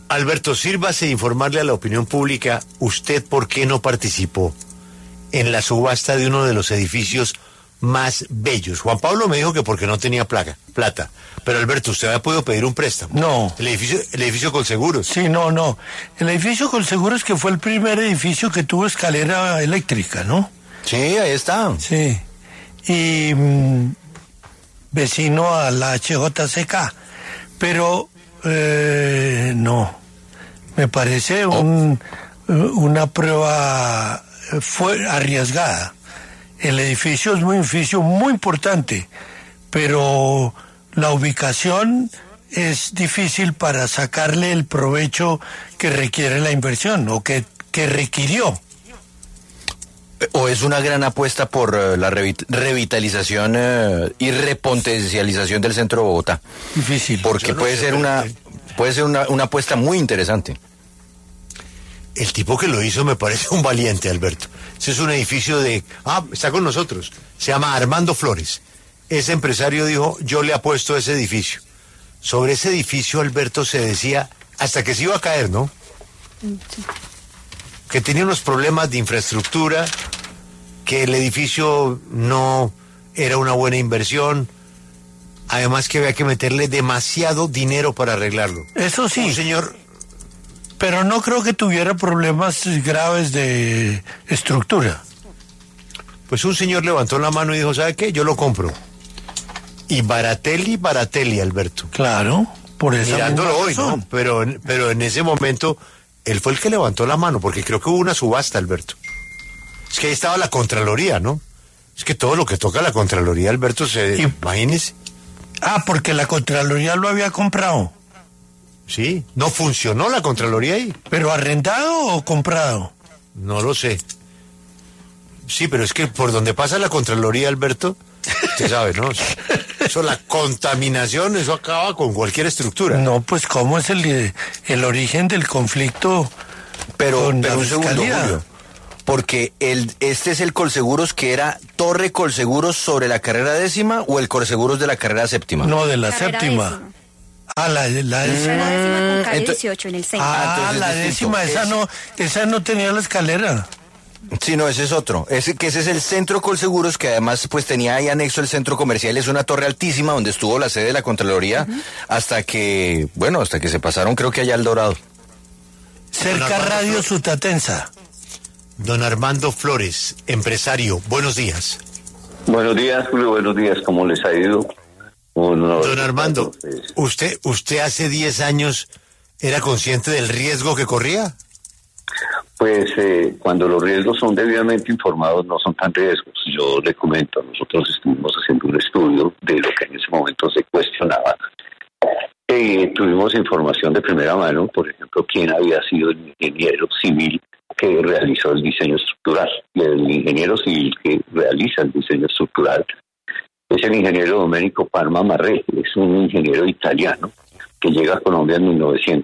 Alberto, sírvase informarle a la opinión pública, ¿usted por qué no participó en la subasta de uno de los edificios más bellos? Juan Pablo me dijo que porque no tenía plata. Pero Alberto, ¿usted había podido pedir un préstamo? No. El edificio Colseguros. Sí, no. El edificio Colseguros, que fue el primer edificio que tuvo escalera eléctrica, ¿no? Sí, ahí está. Sí. Y vecino a la HJCK. Pero no. Me parece una prueba fue arriesgada. El edificio es un edificio muy importante, pero la ubicación es difícil para sacarle el provecho que requiere la inversión o que requirió. ¿O es una gran apuesta por la revitalización y repotencialización del centro de Bogotá? Difícil. Porque puede ser una apuesta muy interesante. El tipo que lo hizo me parece un valiente, Alberto. Ese es un edificio está con nosotros. Se llama Armando Flores. Ese empresario dijo, yo le apuesto a ese edificio. Sobre ese edificio, Alberto, se decía, hasta que se iba a caer, ¿no? Sí. Que tenía unos problemas de infraestructura, que el edificio no era una buena inversión, además que había que meterle demasiado dinero para arreglarlo. Eso sí. Un señor... Pero no creo que tuviera problemas graves de estructura. Pues un señor levantó la mano y dijo, ¿sabe qué? Yo lo compro. Y Baratelli, Alberto. Claro, por eso. Mirándolo hoy, ¿no? Pero en ese momento, él fue el que levantó la mano, porque creo que hubo una subasta, Alberto. Es que ahí estaba la Contraloría, ¿no? Es que todo lo que toca la Contraloría, Alberto, imagínese. Porque la Contraloría lo había comprado. Sí, no funcionó la Contraloría ahí. ¿Pero arrendado o comprado? No lo sé. Sí, pero es que por donde pasa la Contraloría, Alberto, usted sabe, ¿no? Eso, la contaminación, eso acaba con cualquier estructura. No, pues ¿cómo es el origen del conflicto? Pero un segundo, Julio. Porque este es el Colseguros que era Torre Colseguros sobre la carrera 10ª o el Colseguros de la carrera 7ª. No, de la 7ª. La décima. La décima con calle 18 en el centro. La décima, esa no tenía la escalera. Sí, no, ese es otro. Ese es el centro Colseguros, que además pues tenía ahí anexo el centro comercial. Es una torre altísima donde estuvo la sede de la Contraloría hasta que se pasaron, creo que allá al Dorado. Cerca Radio Sutatensa. Don Armando Flores, empresario, buenos días. Buenos días, Julio, buenos días, ¿cómo les ha ido? Don Armando, ¿usted hace 10 años era consciente del riesgo que corría? Pues cuando los riesgos son debidamente informados no son tan riesgos. Yo le comento, nosotros estuvimos haciendo un estudio de lo que en ese momento se cuestionaba. Tuvimos información de primera mano, por ejemplo, quién había sido el ingeniero civil que realizó el diseño estructural. Y el ingeniero civil que realiza el diseño estructural es el ingeniero Domenico Parma Marré, es un ingeniero italiano que llega a Colombia en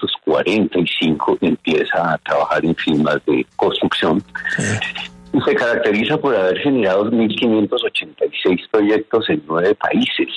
1945, empieza a trabajar en firmas de construcción y se caracteriza por haber generado 1.586 proyectos en 9 países.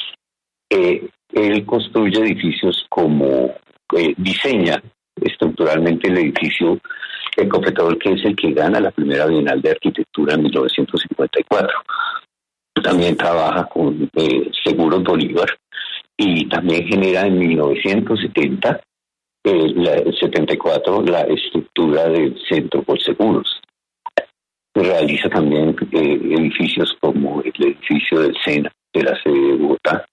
Él construye edificios como diseña estructuralmente el edificio Ecopetrol, que es el que gana la primera Bienal de Arquitectura en 1954. También trabaja con Seguros Bolívar y también genera en 1970, el 74, la estructura del Centro Colseguros. Realiza también edificios como el edificio del SENA, de la sede de Bogotá.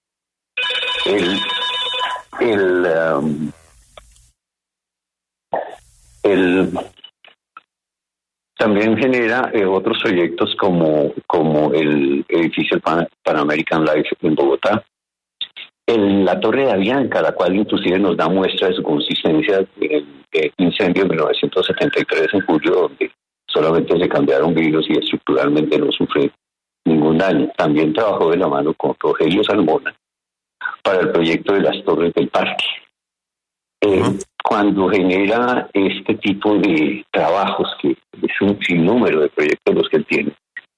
También genera otros proyectos como el edificio Pan American Life en Bogotá, la Torre de Avianca, la cual inclusive nos da muestra de su consistencia en el incendio de 1973 en julio, donde solamente se cambiaron vidrios y estructuralmente no sufre ningún daño. También trabajó de la mano con Rogelio Salmona para el proyecto de las Torres del Parque. Cuando genera este tipo de trabajos, que es un sinnúmero de proyectos los que él tiene,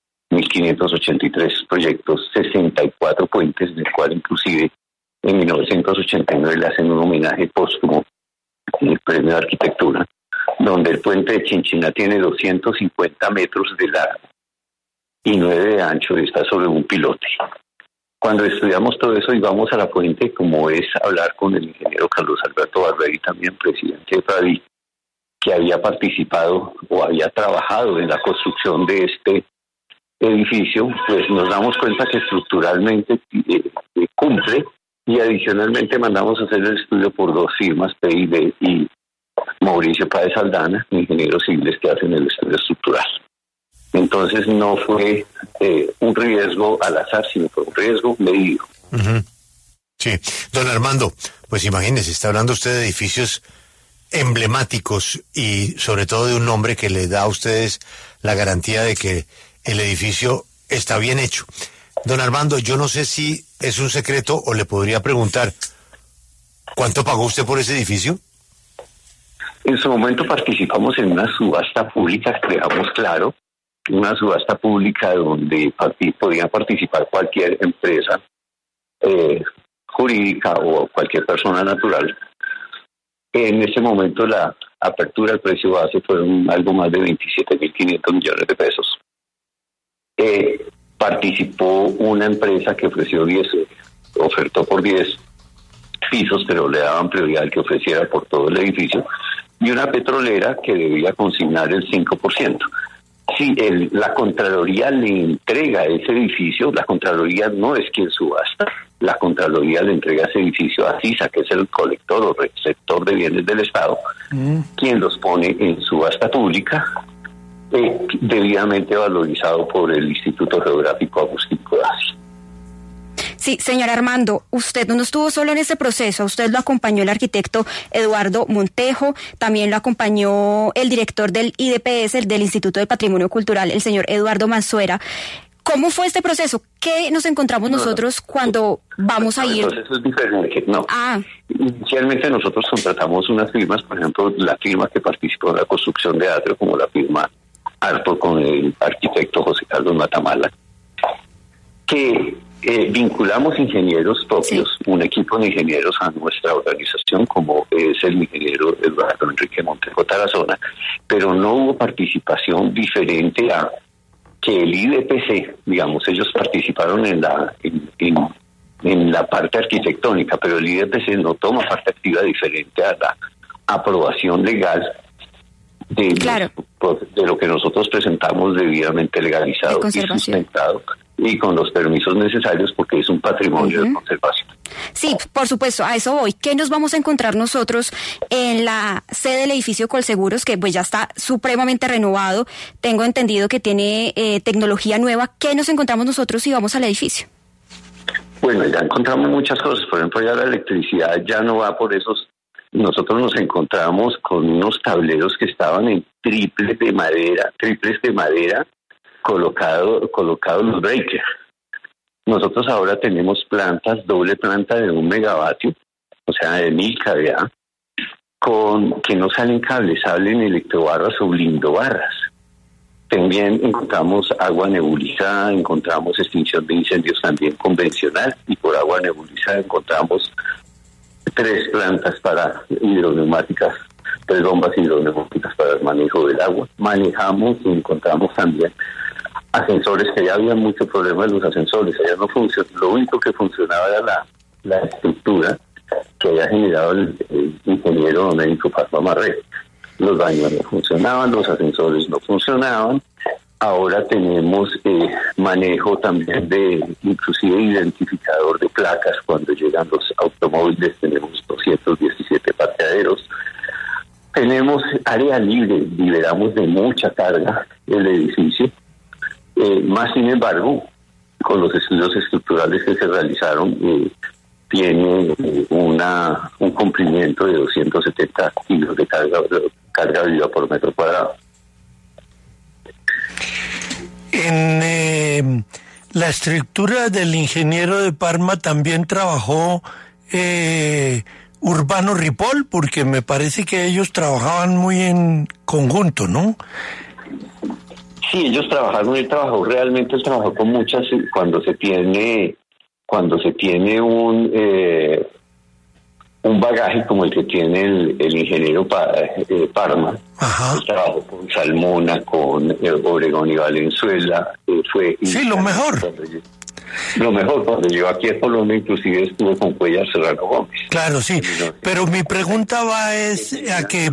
1.583 proyectos, 64 puentes, del cual inclusive en 1989 le hacen un homenaje póstumo el premio de arquitectura, donde el puente de Chinchiná tiene 250 metros de largo y 9 de ancho y está sobre un pilote. Cuando estudiamos todo eso y vamos a la fuente, como es hablar con el ingeniero Carlos Alberto Barberi, también presidente de FADI, que había participado o había trabajado en la construcción de este edificio, pues nos damos cuenta que estructuralmente cumple, y adicionalmente mandamos a hacer el estudio por 2 firmas, PIB y Mauricio Páez Aldana, ingenieros civiles que hacen el estudio estructural. Entonces no fue un riesgo al azar, sino fue un riesgo medido. Uh-huh. Sí, don Armando, pues imagínese, está hablando usted de edificios emblemáticos y sobre todo de un nombre que le da a ustedes la garantía de que el edificio está bien hecho. Don Armando, yo no sé si es un secreto o le podría preguntar, ¿cuánto pagó usted por ese edificio? En su momento participamos en una subasta pública, creamos claro, una subasta pública donde podía participar cualquier empresa jurídica o cualquier persona natural. En ese momento la apertura del precio base fueron algo más de 27.500 millones de pesos. Participó una empresa que ofertó por 10 pisos, pero le daban prioridad al que ofreciera por todo el edificio, y una petrolera que debía consignar el 5%. Si la Contraloría le entrega ese edificio, la Contraloría no es quien subasta, la Contraloría le entrega ese edificio a CISA, que es el colector o receptor de bienes del Estado, quien los pone en subasta pública, debidamente valorizado por el Instituto Geográfico Agustín Codazzi. Sí, señor Armando, usted no estuvo solo en ese proceso, usted lo acompañó el arquitecto Eduardo Montejo, también lo acompañó el director del IDPS, el del Instituto de Patrimonio Cultural, el señor Eduardo Manzuera. ¿Cómo fue este proceso? ¿Qué nos encontramos nosotros cuando vamos a ir? El proceso es diferente, no. Inicialmente nosotros contratamos unas firmas, por ejemplo, la firma que participó en la construcción de Atrio, como la firma Arpo con el arquitecto José Carlos Matamala, que vinculamos ingenieros propios, sí, un equipo de ingenieros a nuestra organización, como es el ingeniero Eduardo Enrique Montejo Tarazona, pero no hubo participación diferente a que el IDPC, digamos, ellos participaron en la parte arquitectónica, pero el IDPC no toma parte activa diferente a la aprobación legal de lo que nosotros presentamos debidamente legalizado y sustentado y con los permisos necesarios, porque es un patrimonio de conservación. Sí, por supuesto, a eso voy. ¿Qué nos vamos a encontrar nosotros en la sede del edificio Colseguros, que pues ya está supremamente renovado? Tengo entendido que tiene tecnología nueva. ¿Qué nos encontramos nosotros si vamos al edificio? Bueno, ya encontramos muchas cosas. Por ejemplo, ya la electricidad ya no va por esos. Nosotros nos encontramos con unos tableros que estaban en triples de madera, colocados los breakers. Nosotros ahora tenemos doble planta de 1 megavatio, o sea, de 1000 kVA, que no salen cables, salen electrobarras o blindobarras. También encontramos agua nebulizada, encontramos extinción de incendios también convencional, y por agua nebulizada encontramos 3 plantas para hidroneumáticas, 3 bombas hidroneumáticas para el manejo del agua. Manejamos y encontramos también ascensores, que ya había mucho problema de los ascensores, allá no funcionó. Lo único que funcionaba era la estructura que había generado el ingeniero Domenico Parma Marrero. Los baños no funcionaban, los ascensores no funcionaban. Ahora tenemos manejo también inclusive identificador de placas cuando llegan los automóviles. Tenemos 217 parqueaderos. Tenemos área libre, liberamos de mucha carga el edificio. Más sin embargo, con los estudios estructurales que se realizaron, tiene un cumplimiento de 270 kilos de carga viva por metro cuadrado. En la estructura del ingeniero de Parma también trabajó Urbano Ripoll, porque me parece que ellos trabajaban muy en conjunto, ¿no? Sí, ellos trabajaron, él trabajó con muchas, cuando se tiene un bagaje como el que tiene el ingeniero Parma. Ajá. El trabajo con Salmona, con Obregón y Valenzuela, fue... Sí, lo mejor. Cuando llegó aquí a Colombia, inclusive estuvo con Cuellar Serrano Gómez. Claro, sí, pero mi pregunta va es a que...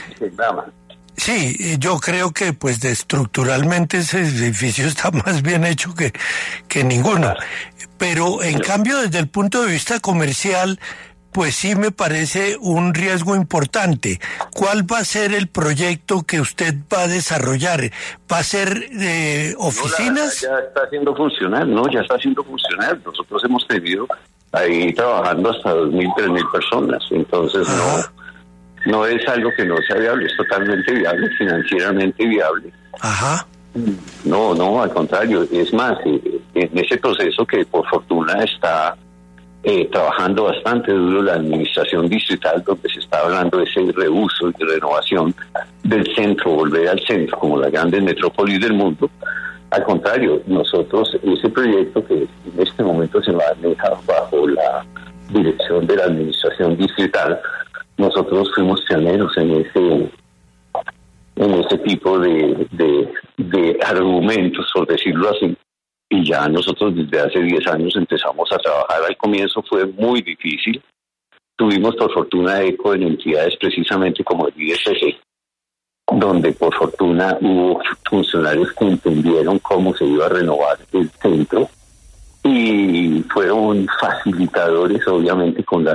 Sí, yo creo que pues estructuralmente ese edificio está más bien hecho que ninguno. Pero en cambio, desde el punto de vista comercial, pues sí me parece un riesgo importante. ¿Cuál va a ser el proyecto que usted va a desarrollar? ¿Va a ser oficinas? Ya está haciendo funcionar, ¿no? Ya está haciendo funcionar. Nosotros hemos tenido ahí trabajando hasta 2.000, 3.000 personas. Entonces, no es algo que no sea viable, es totalmente viable, financieramente viable. Ajá. No, al contrario. Es más, en ese proceso que por fortuna está trabajando bastante duro la administración distrital, donde se está hablando de ese reuso y renovación del centro, volver al centro como la grande metrópolis del mundo. Al contrario, nosotros, ese proyecto que en este momento se maneja bajo la dirección de la administración distrital, nosotros fuimos pioneros en ese tipo de argumentos, por decirlo así, y ya nosotros desde hace 10 años empezamos a trabajar. Al comienzo fue muy difícil, tuvimos por fortuna eco en entidades precisamente como el IDPC, donde por fortuna hubo funcionarios que entendieron cómo se iba a renovar el centro y fueron facilitadores obviamente con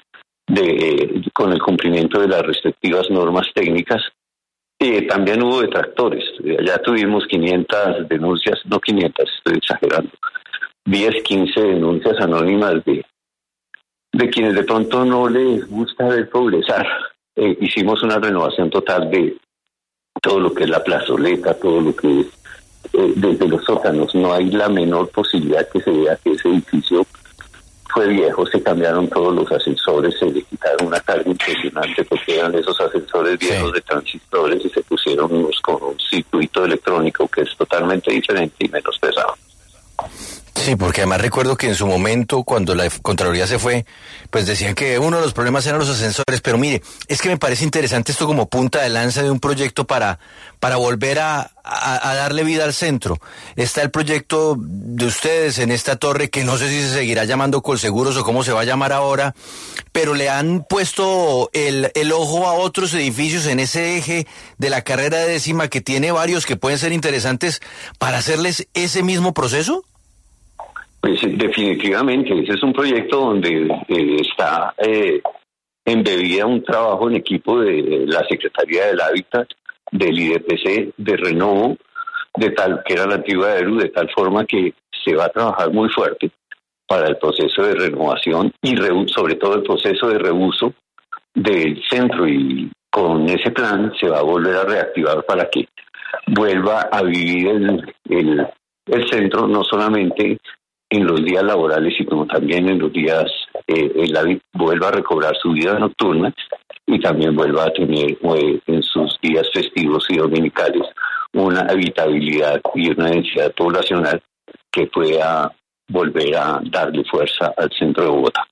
el cumplimiento de las respectivas normas técnicas. También hubo detractores, ya tuvimos 500 denuncias, no 500, estoy exagerando, 10, 15 denuncias anónimas de quienes de pronto no les gusta ver progresar. Hicimos una renovación total de todo lo que es la plazoleta, todo lo que es desde los sótanos. No hay la menor posibilidad que se vea que ese edificio fue viejo. Se cambiaron todos los ascensores, se le quitaron una carga impresionante porque eran esos ascensores viejos de transistores y se pusieron unos con un circuito electrónico que es totalmente diferente y menos pesado. Sí, porque además recuerdo que en su momento, cuando la Contraloría se fue, pues decían que uno de los problemas eran los ascensores, pero mire, es que me parece interesante esto como punta de lanza de un proyecto para volver a darle vida al centro. Está el proyecto de ustedes en esta torre, que no sé si se seguirá llamando Colseguros o cómo se va a llamar ahora, pero le han puesto el ojo a otros edificios en ese eje de la carrera décima que tiene varios que pueden ser interesantes para hacerles ese mismo proceso. Pues definitivamente, ese es un proyecto donde está embebida un trabajo en equipo de la Secretaría del Hábitat, del IDPC, de Renovo, que era la antigua ERU, de tal forma que se va a trabajar muy fuerte para el proceso de renovación y sobre todo el proceso de reuso del centro, y con ese plan se va a volver a reactivar para que vuelva a vivir el centro, no solamente en los días laborales, sino también en los días, vuelva a recobrar su vida nocturna y también vuelva a tener en sus días festivos y dominicales una habitabilidad y una densidad poblacional que pueda volver a darle fuerza al centro de Bogotá.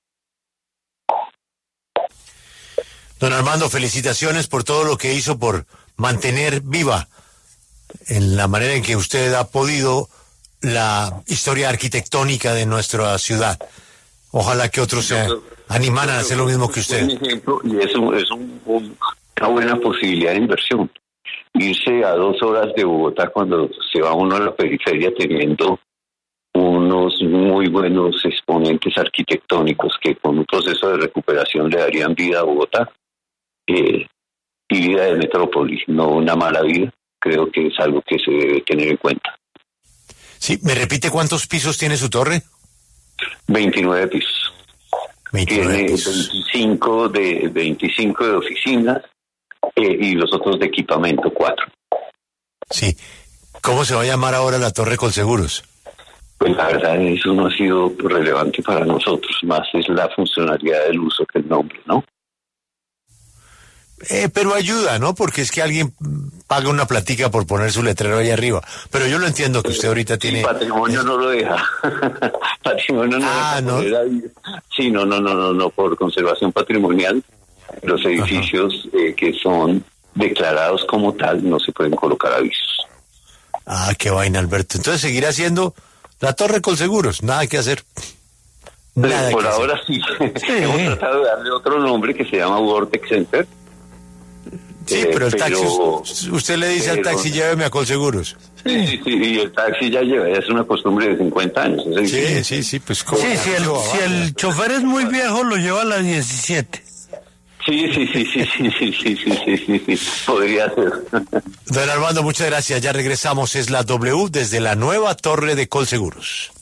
Don Armando, felicitaciones por todo lo que hizo por mantener viva en la manera en que usted ha podido la historia arquitectónica de nuestra ciudad. Ojalá que otros se animaran a hacer lo mismo que usted. Un ejemplo, y eso es una buena posibilidad de inversión. Irse a 2 horas de Bogotá cuando se va uno a la periferia teniendo unos muy buenos exponentes arquitectónicos que con un proceso de recuperación le darían vida a Bogotá y vida de metrópoli, no una mala vida. Creo que es algo que se debe tener en cuenta. Sí, ¿me repite cuántos pisos tiene su torre? 29 pisos. 29 tiene pisos. 25 de oficinas y los otros de equipamiento, 4. Sí. ¿Cómo se va a llamar ahora la torre Colseguros? Pues la verdad eso no ha sido relevante para nosotros, más es la funcionalidad del uso que el nombre, ¿no? Pero ayuda, ¿no? Porque es que alguien paga una platica por poner su letrero ahí arriba. Pero yo lo entiendo que usted ahorita Sí, tiene... patrimonio no lo deja. Patrimonio no deja. no. poner ahí. Sí, no, por conservación patrimonial, los edificios que son declarados como tal no se pueden colocar avisos. Ah, qué vaina, Alberto. Entonces seguirá siendo la Torre Colseguros, nada que hacer. Nada Por que hacer. ahora sí. Hemos tratado de darle otro nombre que se llama Vortex Center. Sí, pero el taxi, usted le dice al taxi, lléveme a Colseguros. Sí, y el taxi ya lleva, es una costumbre de 50 años. Sí, pues ¿cómo? Sí, si el chofer es muy viejo, lo lleva a las 17. Sí, podría ser. Don Armando, muchas gracias. Ya regresamos. Es la W desde la nueva Torre de Colseguros.